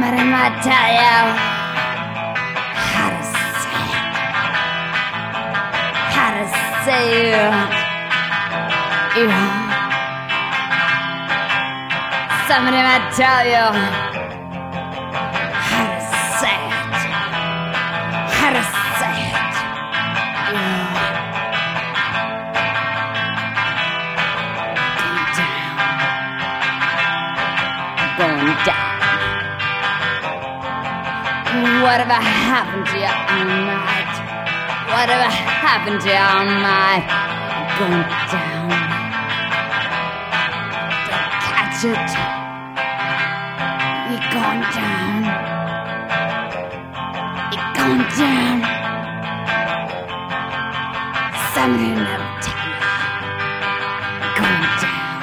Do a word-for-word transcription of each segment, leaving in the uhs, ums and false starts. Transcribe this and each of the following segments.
Somebody might tell you how to say it, how to say it. You know, somebody might tell you how to say it, how to say it. You know, going down, going down. Whatever happened to you all night? Whatever happened to you all night? Going down. Don't catch it. You're going down. You're going down. Somebody never tell you. Going down.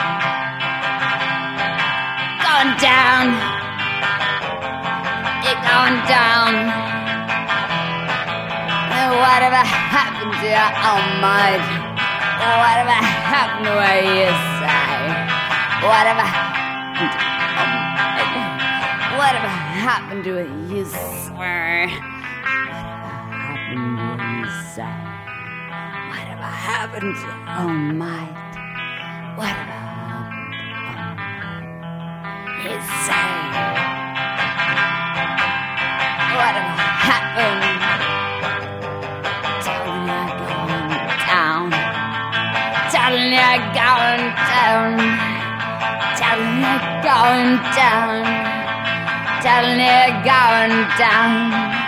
Going down. Going down. Whatever happened to your own mind? Whatever happened to what you say? Whatever happened to your mind? Whatever happened to what you swear? Whatever happened to what you say? Whatever happened to your own mind? Whatever happened to your own mind? You say. Whatever happened? Telling you're going down. Telling you're going down. Telling you're going down. Telling you're going down.